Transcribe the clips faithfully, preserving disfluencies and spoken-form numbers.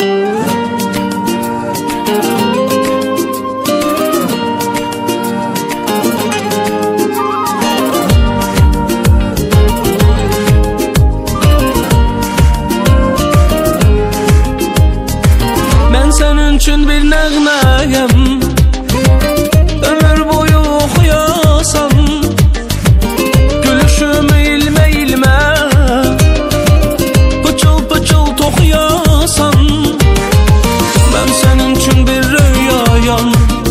Senin üçün bir nəğməyəm, ömür boyu oxuyasan, gülüşümü ilmə ilmə pıçıl pıçıl toxuyasan. Mən sənin üçün bir rüyayam,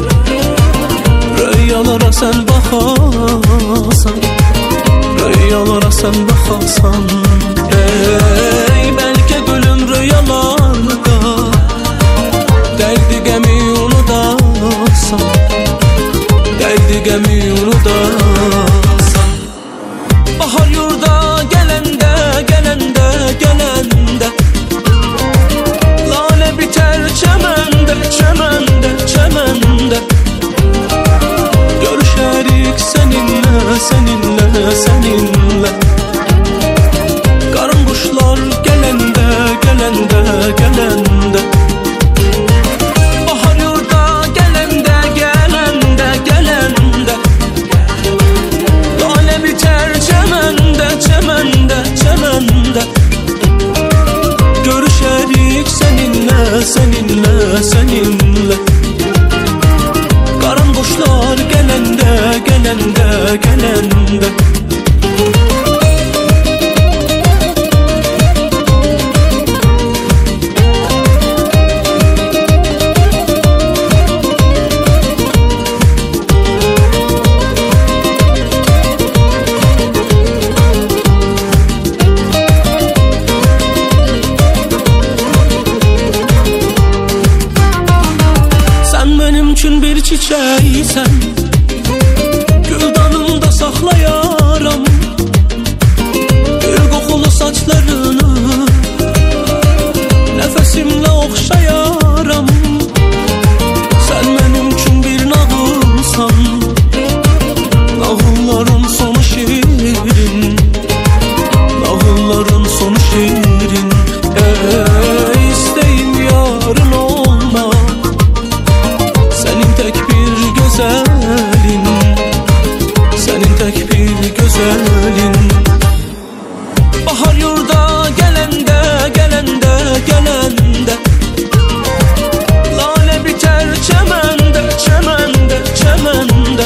rüyalara sən baxasan, rüyalara sən baxasan. Ey, bəlkə gülüm rüyalarda derdi gemi unudasan, derdi gemi unudasan. Bahar yurda gelende, gelende, gelende lale biter çemende, çemende, çemende. Görüşerik seninle, seninle, seninle. Karın kuşlar gelende, gelende, gelende. Görüşerik seninle, seninle, seninle. Karan kuşlar gelende, gelende, gelende. Üçün bir çiçəksən, güldanımda saxlayaram bir qoxulu saçlarını, nəfəsimlə oxşayaram. Sən mənim üçün bir nağılsan, nağılların sonu şirin, nağılların sonu şirin. Ey, istəyim yarın olma, senin tek bir güzelin, senin tek bir güzelin. Bahar yurda gelende, gelende, gelende lale biter çemende, çemende, çemende.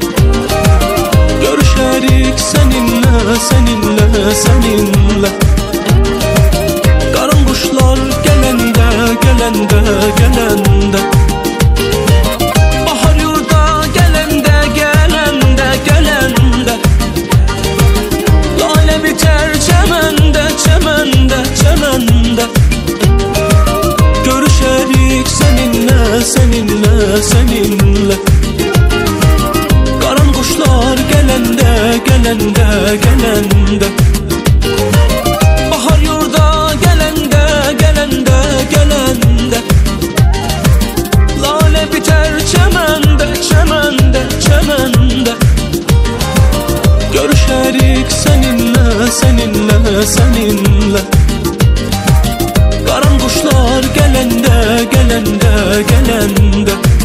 Görüşerik seninle, seninle, seninle. Karın kuşlar gelende, gelende, gelende. Görüşerik seninle, seninle, seninle. Karan kuşlar gelende, gelende, gelende. Bahar yurda gelende, gelende, gelende. Lale biter çemende, çemende, çemende. Görüşerik seninle, seninle, seninle. Karan kuşlar gelende, gelende, gelende.